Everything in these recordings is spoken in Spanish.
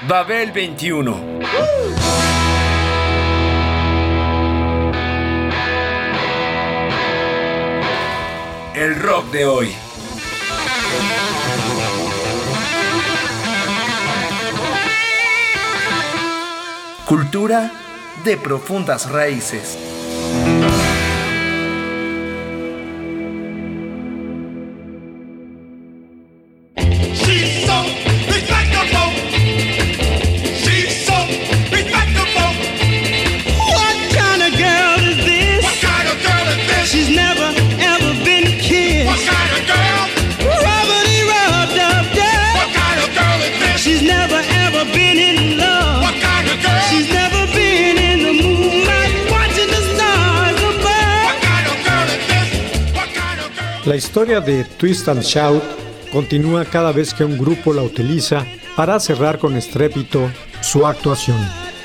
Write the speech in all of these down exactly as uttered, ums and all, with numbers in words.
Babel veintiuno. El rock de hoy. Cultura de profundas raíces. La historia de Twist and Shout continúa cada vez que un grupo la utiliza para cerrar con estrépito su actuación.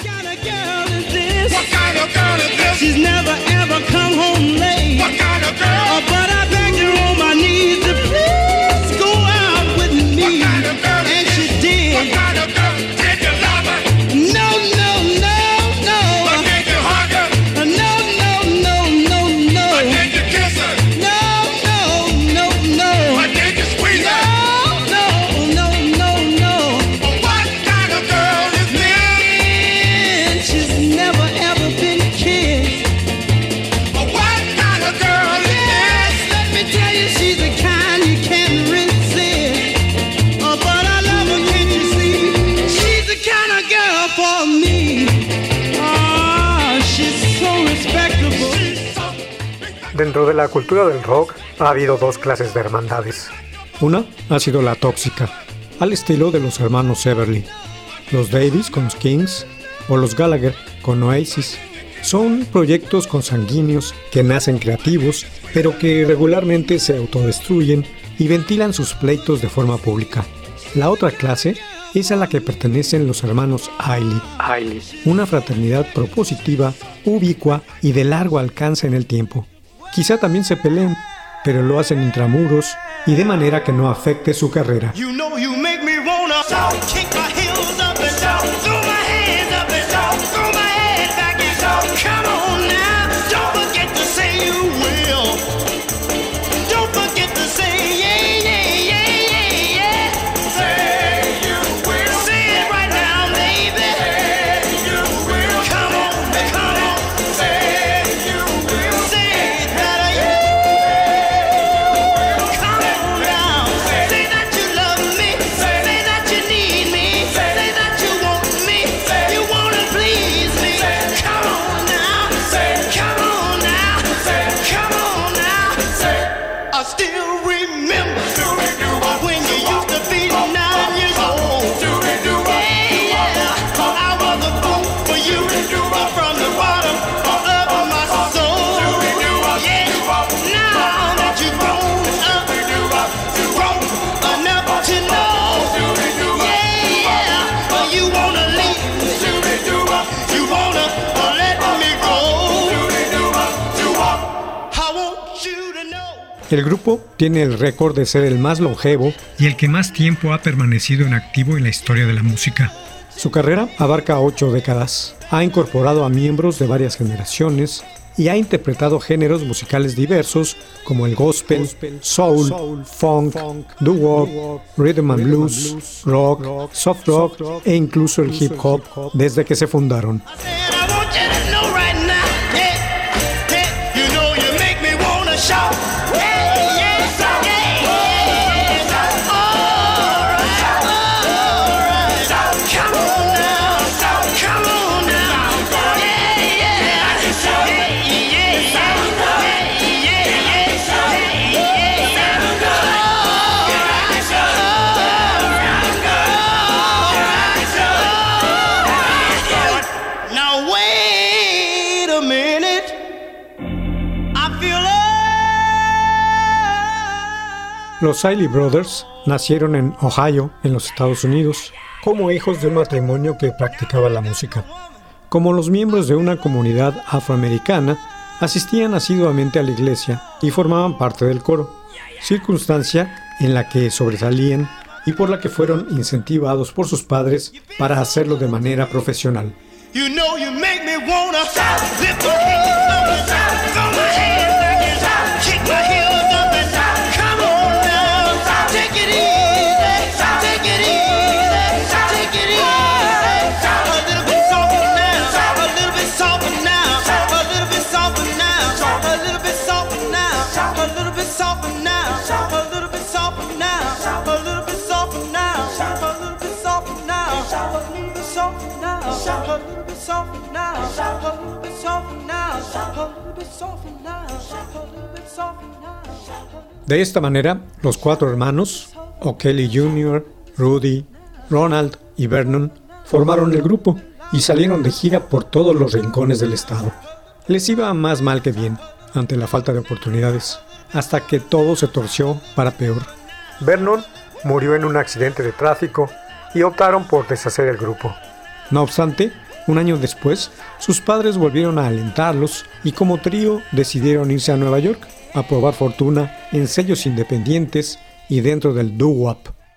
Dentro de la cultura del rock ha habido dos clases de hermandades. Una ha sido la tóxica, al estilo de los hermanos Everly. Los Davis con los Kings o los Gallagher con Oasis. Son proyectos consanguíneos que nacen creativos, pero que regularmente se autodestruyen y ventilan sus pleitos de forma pública. La otra clase es a la que pertenecen los hermanos Isley, una fraternidad propositiva, ubicua y de largo alcance en el tiempo. Quizá también se peleen, pero lo hacen intramuros y de manera que no afecte su carrera. You know you make me wanna shout, kick my heels up and shout, throw my hands up and shout, throw my head back and shout. Come on now, don't forget to say you will. Don't forget to say yeah, yeah, yeah, yeah, yeah. Say you will. Say it right now, baby. Say you will. Come on, come on. Say you will. Say it. El grupo tiene el récord de ser el más longevo y el que más tiempo ha permanecido en activo en la historia de la música. Su carrera abarca ocho décadas, ha incorporado a miembros de varias generaciones y ha interpretado géneros musicales diversos como el gospel, soul, funk, doo-wop, rhythm and blues, rock, soft rock e incluso el hip hop desde que se fundaron. Los Isley Brothers nacieron en Ohio, en los Estados Unidos, como hijos de un matrimonio que practicaba la música. Como los miembros de una comunidad afroamericana, asistían asiduamente a la iglesia y formaban parte del coro, circunstancia en la que sobresalían y por la que fueron incentivados por sus padres para hacerlo de manera profesional. You know you make me wanna lift my hands up and throw my hands back and kick my heels up and come on now, take it easy, take it easy, take it easy. A little bit softer now, a little bit softer now, a little bit softer now, a little bit softer now, a little bit softer now, a little bit softer now, a little bit softer now, a little bit softer now, a little bit softer now, a little bit softer now, a little bit softer now, a little bit softer now, a little bit softer now. De esta manera, los cuatro hermanos, O'Kelly junior, Rudy, Ronald y Vernon, formaron el grupo y salieron de gira por todos los rincones del estado. Les iba más mal que bien ante la falta de oportunidades, hasta que todo se torció para peor. Vernon murió en un accidente de tráfico y optaron por deshacer el grupo. No obstante, un año después, sus padres volvieron a alentarlos y como trío decidieron irse a Nueva York a probar fortuna en sellos independientes y dentro del doo-wop.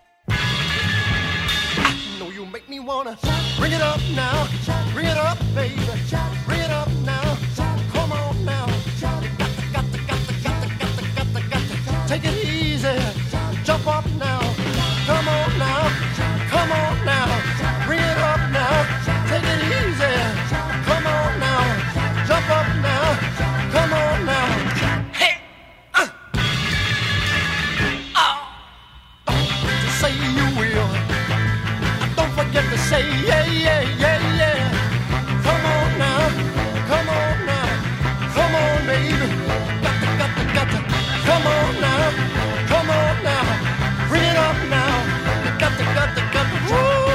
Say yeah, yeah, yeah, yeah. Come on now, come on now, come on, baby. Got to, got to, got to. Come on now, come on now. Bring it up now. You got to, got to, got to. Woo.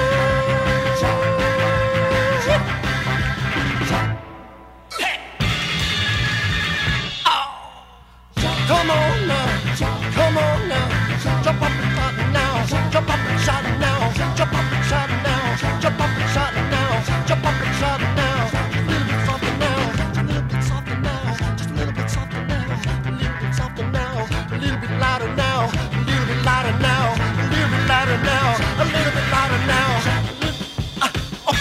Come on now, come on now. Jump up and shot it now. Jump up and shot it now. Jump up and shot it now. Jump up and shot it now. Jump up and shot it now. Just a little bit softer now. Just a little bit softer now. Just a little bit softer now. A little bit softer now. A little bit louder now. A little bit louder now. A little bit louder now. A little bit louder now. Uh, oh.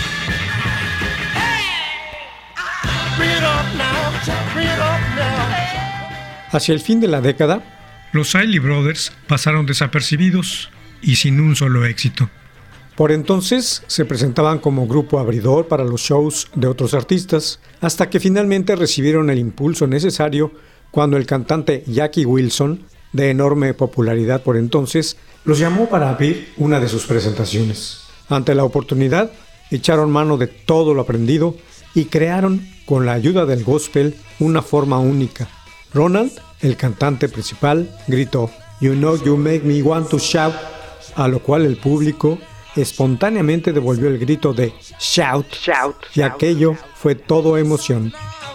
Bring it up now. Bring it up now. Hacia el fin de la década, los Isley Brothers pasaron desapercibidos y sin un solo éxito. Por entonces se presentaban como grupo abridor para los shows de otros artistas, hasta que finalmente recibieron el impulso necesario cuando el cantante Jackie Wilson, de enorme popularidad por entonces, los llamó para abrir una de sus presentaciones. Ante la oportunidad, echaron mano de todo lo aprendido y crearon, con la ayuda del gospel, una forma única. Ronald, el cantante principal, gritó "You know you make me want to shout", a lo cual el público espontáneamente devolvió el grito de "shout", shout, y aquello fue todo emoción.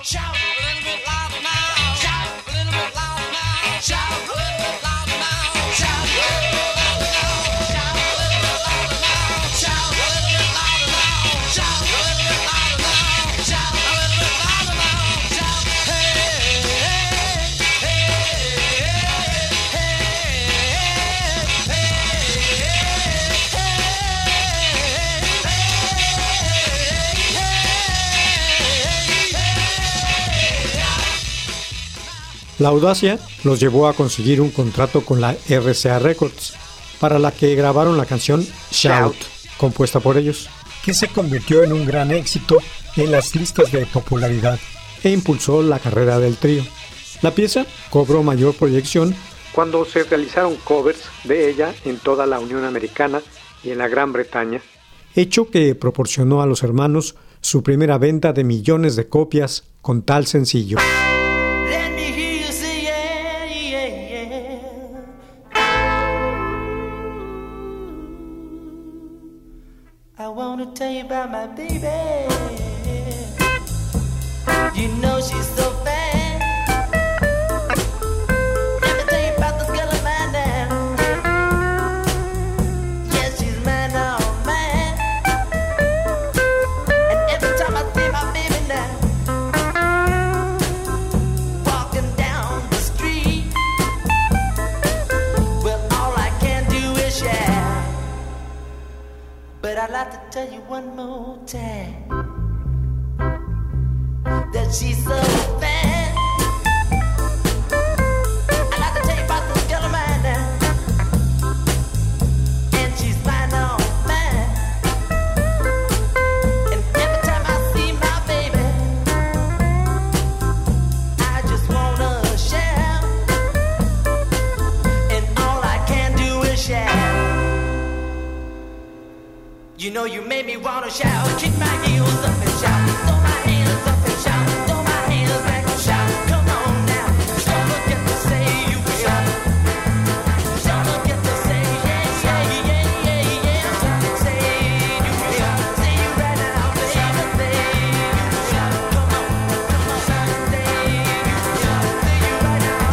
La audacia los llevó a conseguir un contrato con la R C A Records, para la que grabaron la canción Shout, compuesta por ellos, que se convirtió en un gran éxito en las listas de popularidad e impulsó la carrera del trío. La pieza cobró mayor proyección cuando se realizaron covers de ella en toda la Unión Americana y en la Gran Bretaña, hecho que proporcionó a los hermanos su primera venta de millones de copias con tal sencillo. I wanna tell you about my baby. You know she's so fine. Let me tell you about this girl of mine now. Yeah, she's mine, oh mine. And every time I see my baby now, walking down the street, well, all I can do is shout. tell you one more time that she's so bad. I'd like to tell you about this girl of mine now, and she's mine all mine. And every time I see my baby, I just wanna shout, and all I can do is shout. You know you made me wanna shout, kick my heels up and shout, throw my hands up and shout, throw my hands back and shout. Come on now, don't forget to say you shout. Don't forget to say yeah, yeah, yeah, yeah, yeah. Say you shout, say you right now, baby, say you shout. Come on, come on, say you shout, say you right now.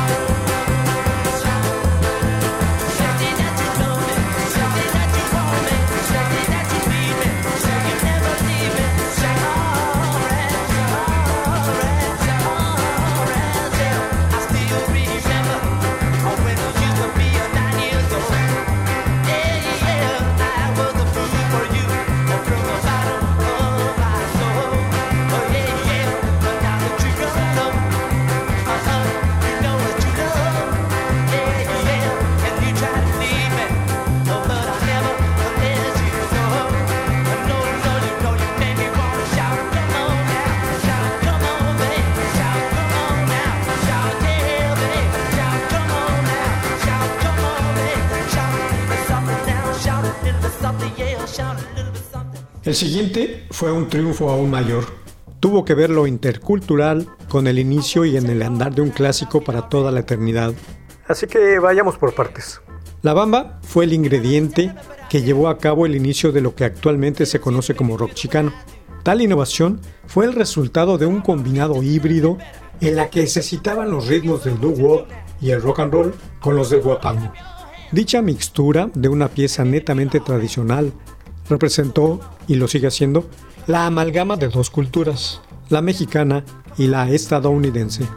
Say that you know me, say that you want me, say that you need me, say you never leave me. Say alright, alright, alright, yeah. I still remember oh, when you used to be a nine years old. Yeah, yeah, I was a fool for you, oh, from the bottom of my soul. Oh yeah, yeah, but now that you grown up, uh-huh, you know what you love. Yeah, yeah, and you try to leave me, oh, but I never let you go. No, no, you know you made me wanna shout. Come on now, shout, come on, baby, shout, come on now, shout, yeah, baby, shout, come on now, shout, come on, baby, shout a little bit something now, shout a little bit something, yeah, shout a little bit something. El siguiente fue un triunfo aún mayor. Tuvo que ver lo intercultural con el inicio y en el andar de un clásico para toda la eternidad. Así que vayamos por partes. La bamba fue el ingrediente que llevó a cabo el inicio de lo que actualmente se conoce como rock chicano. Tal innovación fue el resultado de un combinado híbrido en la que se citaban los ritmos del doo-wop y el rock and roll con los del guapango. Dicha mixtura de una pieza netamente tradicional representó, y lo sigue haciendo, la amalgama de dos culturas, la mexicana y la estadounidense.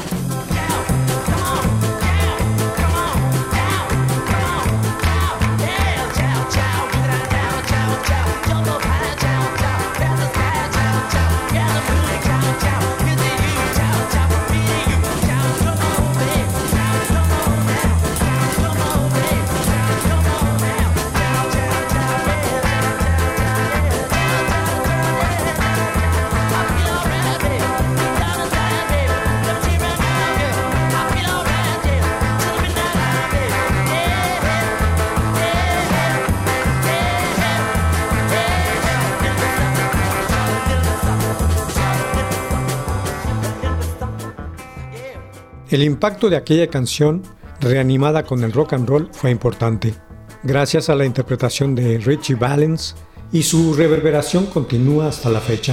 El impacto de aquella canción, reanimada con el rock and roll, fue importante, gracias a la interpretación de Ritchie Valens, y su reverberación continúa hasta la fecha.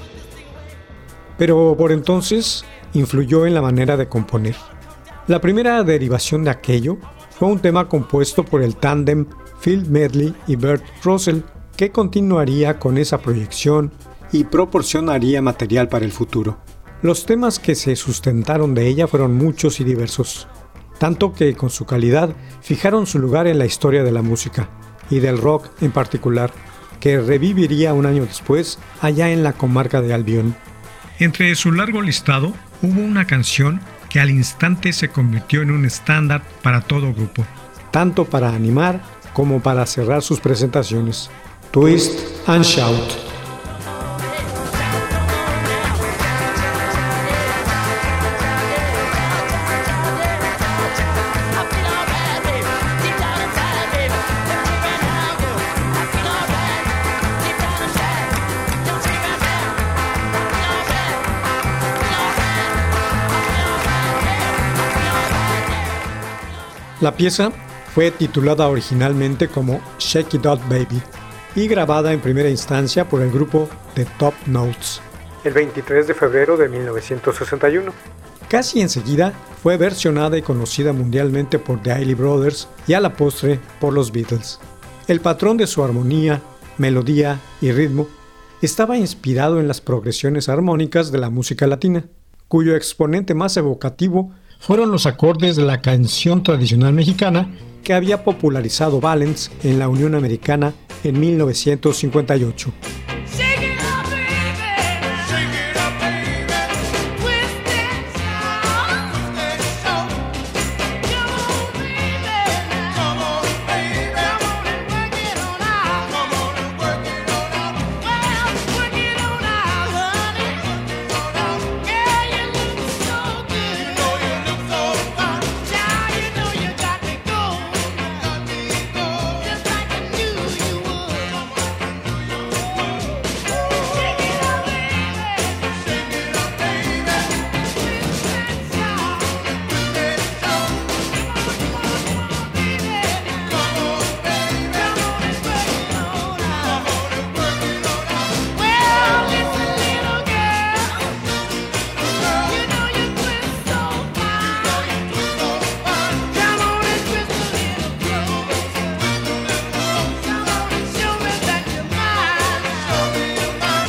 Pero por entonces influyó en la manera de componer. La primera derivación de aquello fue un tema compuesto por el tándem Phil Medley y Bert Russell, que continuaría con esa proyección y proporcionaría material para el futuro. Los temas que se sustentaron de ella fueron muchos y diversos, tanto que con su calidad fijaron su lugar en la historia de la música, y del rock en particular, que reviviría un año después allá en la comarca de Albion. Entre su largo listado hubo una canción que al instante se convirtió en un estándar para todo grupo, tanto para animar como para cerrar sus presentaciones: Twist and Shout. La pieza fue titulada originalmente como Shake It Up Baby y grabada en primera instancia por el grupo The Top Notes el veintitrés de febrero de mil novecientos sesenta y uno. Casi enseguida fue versionada y conocida mundialmente por The Isley Brothers y a la postre por los Beatles. El patrón de su armonía, melodía y ritmo estaba inspirado en las progresiones armónicas de la música latina, cuyo exponente más evocativo fueron los acordes de la canción tradicional mexicana que había popularizado Valens en la Unión Americana en mil novecientos cincuenta y ocho. Shake it up, baby. Shake it up, baby. Twist it, shout. Twist it, shout. Come on, baby. Come on, baby. Come on and work it on out. Come on and work it on out. Well, work it on out, honey. Yeah, you look so good. You know you look so fine. Child, you know you got me going. Got me going. Just like I knew you would. Shake it up, baby. Shake it up, baby. Twist that shout. Twist that shout. Come on, baby. Come on, baby. Come on and work it on out. Come on and work it on out. Well, listen, little girl. You know you twist so fine. You know you twist so fine. Come on and twist a little closer. Come on and show me that you're mine. Show me you're mine.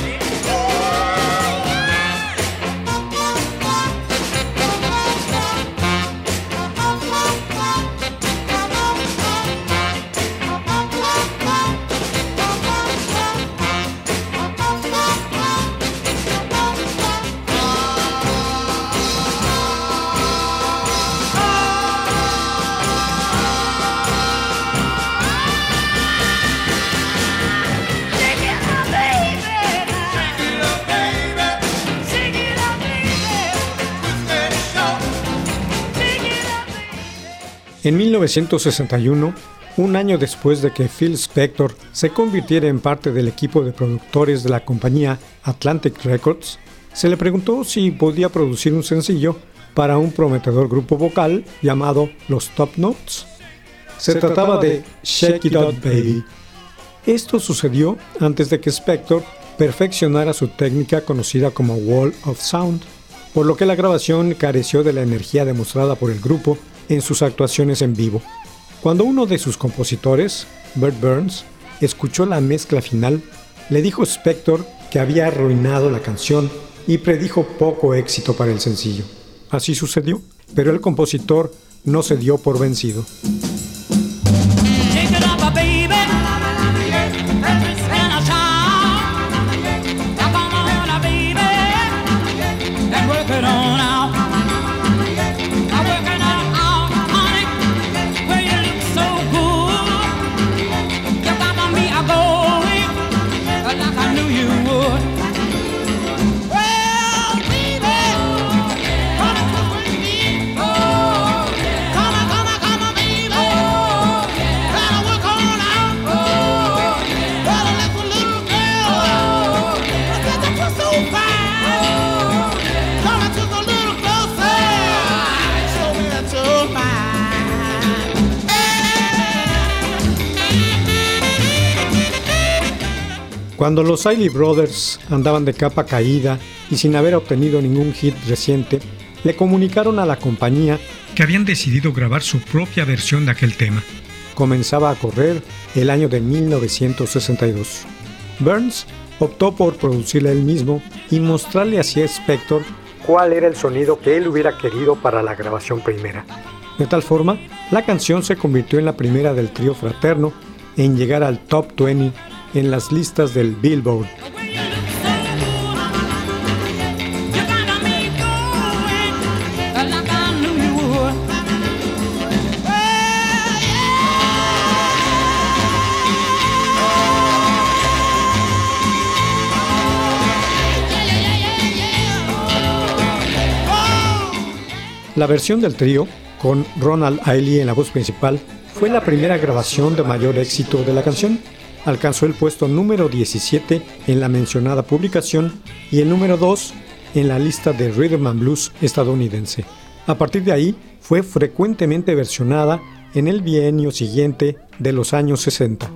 Shake it up, baby. Shake it up, baby. Shake it up, baby. Twist that shout. Shake it up, baby. En mil novecientos sesenta y uno, un año después de que Phil Spector se convirtiera en parte del equipo de productores de la compañía Atlantic Records, se le preguntó si podía producir un sencillo para un prometedor grupo vocal llamado Los Top Notes. Se, se trataba de Shake It Up Baby. Esto sucedió antes de que Spector perfeccionara su técnica conocida como Wall of Sound, por lo que la grabación careció de la energía demostrada por el grupo en sus actuaciones en vivo. Cuando uno de sus compositores, Bert Burns, escuchó la mezcla final, le dijo a Spector que había arruinado la canción y predijo poco éxito para el sencillo. Así sucedió, pero el compositor no se dio por vencido. Shake it up, baby. And a shout. Now come on, baby. And work it on out. Now work it on out, honey. Where you look so good. You got me a going like I knew you would. Well, baby, come on, come on, oh, come on, come on, come on, baby. Oh, gotta work on out. Oh, gotta let the little girl. Oh, let's get the so fine. Oh, come on, just a little closer. Show me that you're mine. Cuando los Isley Brothers andaban de capa caída y sin haber obtenido ningún hit reciente, le comunicaron a la compañía que habían decidido grabar su propia versión de aquel tema. Comenzaba a correr el año de mil novecientos sesenta y dos. Burns optó por producirla él mismo y mostrarle así a Spector cuál era el sonido que él hubiera querido para la grabación primera. De tal forma, la canción se convirtió en la primera del trío fraterno en llegar al top veinte en las listas del Billboard. La versión del trío, con Ronald Isley en la voz principal, fue la primera grabación de mayor éxito de la canción. Alcanzó el puesto número diecisiete en la mencionada publicación y el número dos en la lista de Rhythm and Blues estadounidense. A partir de ahí, fue frecuentemente versionada en el bienio siguiente de los años sesenta.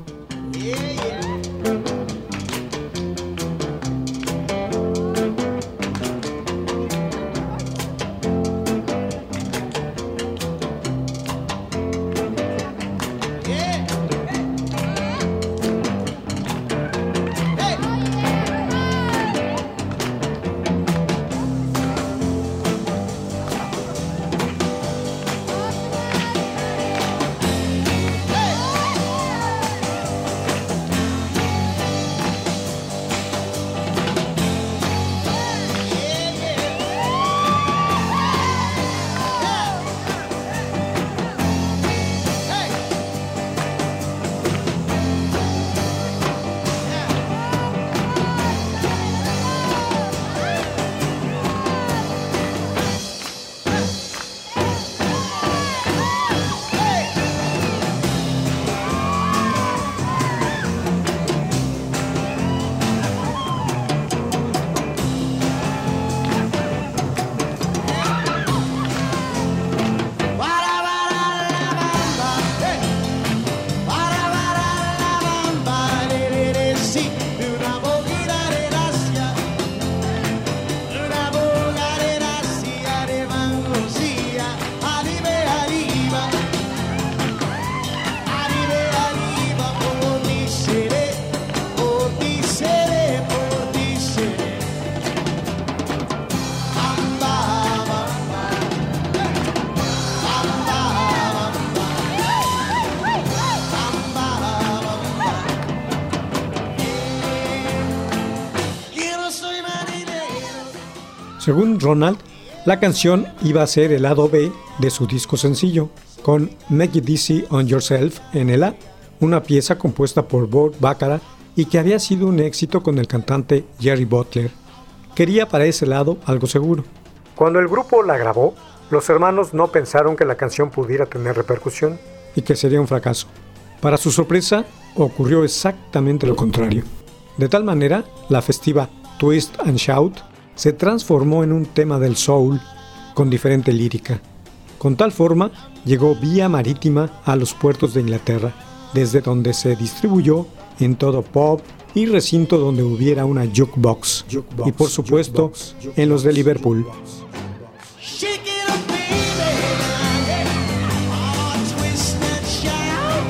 Según Ronald, la canción iba a ser el lado B de su disco sencillo, con Make It Easy on Yourself en el A, una pieza compuesta por Burt Bacharach y que había sido un éxito con el cantante Jerry Butler. Quería para ese lado algo seguro. Cuando el grupo la grabó, los hermanos no pensaron que la canción pudiera tener repercusión y que sería un fracaso. Para su sorpresa, ocurrió exactamente lo contrario. De tal manera, la festiva Twist and Shout se transformó en un tema del soul con diferente lírica. Con tal forma, llegó vía marítima a los puertos de Inglaterra, desde donde se distribuyó en todo pub y recinto donde hubiera una jukebox, jukebox y por supuesto jukebox, jukebox, en los de Liverpool. Shake it up, baby. Oh, twist and shout.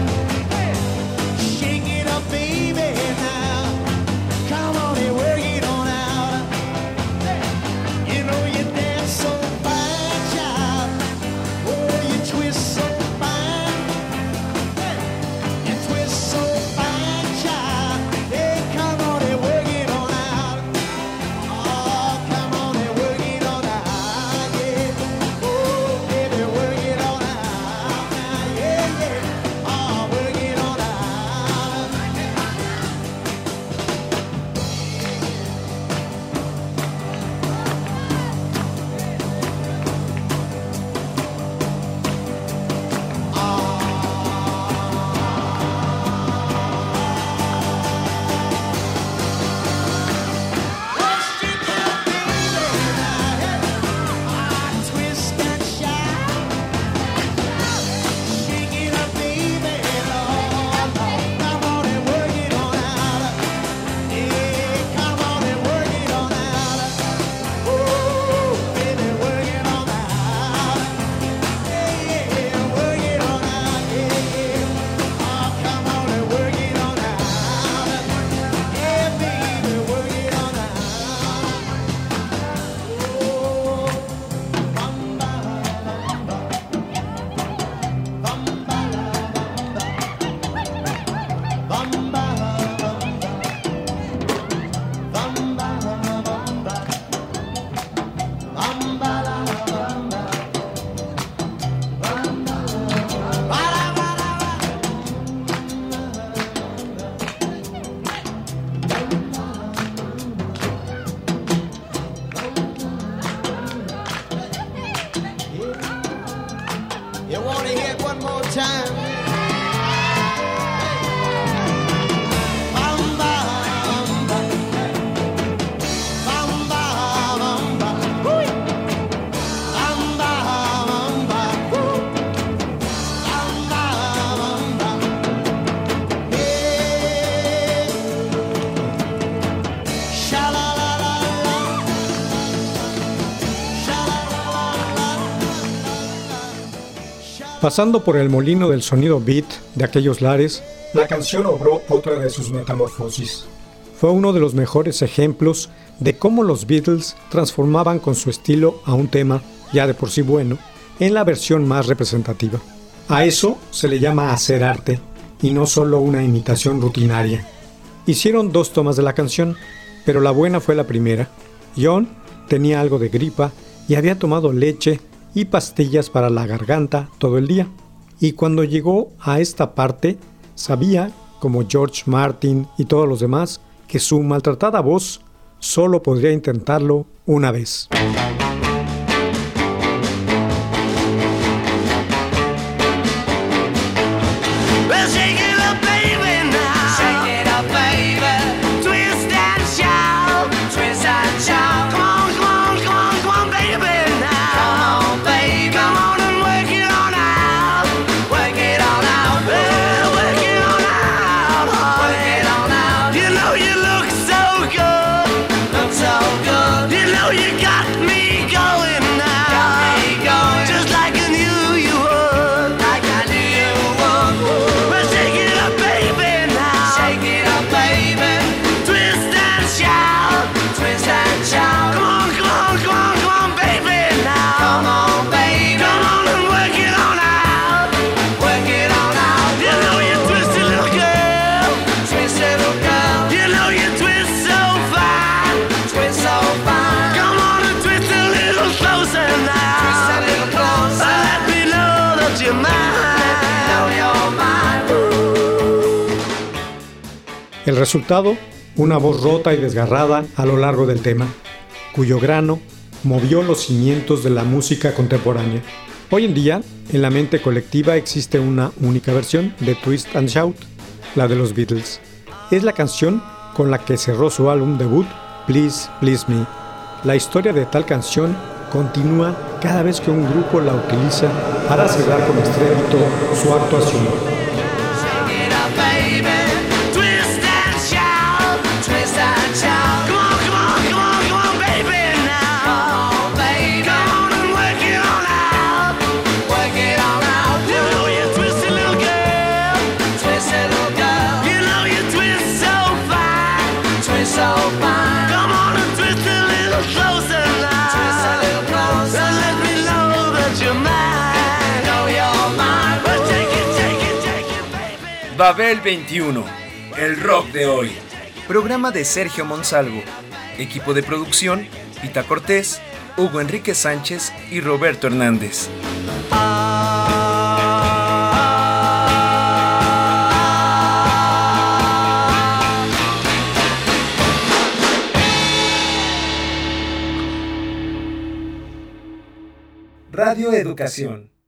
Shake it up, baby, now. Come on and work it on out. You know you dance so fine, child. Oh, you twist so fine. You twist so fine, child. Hey, come on and work it on out. Oh, come on and work it on out. Pasando por el molino del sonido beat de aquellos lares, la canción obró otra de sus metamorfosis. Fue uno de los mejores ejemplos de cómo los Beatles transformaban con su estilo a un tema, ya de por sí bueno, en la versión más representativa. A eso se le llama hacer arte, y no solo una imitación rutinaria. Hicieron dos tomas de la canción, pero la buena fue la primera. John tenía algo de gripa y había tomado leche y pastillas para la garganta todo el día. Y cuando llegó a esta parte, sabía, como George Martin y todos los demás, que su maltratada voz solo podría intentarlo una vez. You got me El resultado, una voz rota y desgarrada a lo largo del tema, cuyo grano movió los cimientos de la música contemporánea. Hoy en día, en la mente colectiva existe una única versión de Twist and Shout, la de los Beatles. Es la canción con la que cerró su álbum debut, Please, Please Me. La historia de tal canción continúa cada vez que un grupo la utiliza para cerrar con estrépito su actuación. Shake it up, baby. Twist and shout, twist and shout. Come on, come on, come on, come on, baby, now. Come on, baby. Come on and work it on out. Work it on out. You know you twist a little girl. Twist a little girl. You know you twist so fine. Twist so fine. Come on and twist a little closer now. Twist a little closer. And let me know that you're mine. Know you're mine. But take it, take it, take it, baby. Babel veintiuno, el rock de hoy. Programa de Sergio Monsalvo. Equipo de producción, Pita Cortés, Hugo Enrique Sánchez y Roberto Hernández. Radio Educación.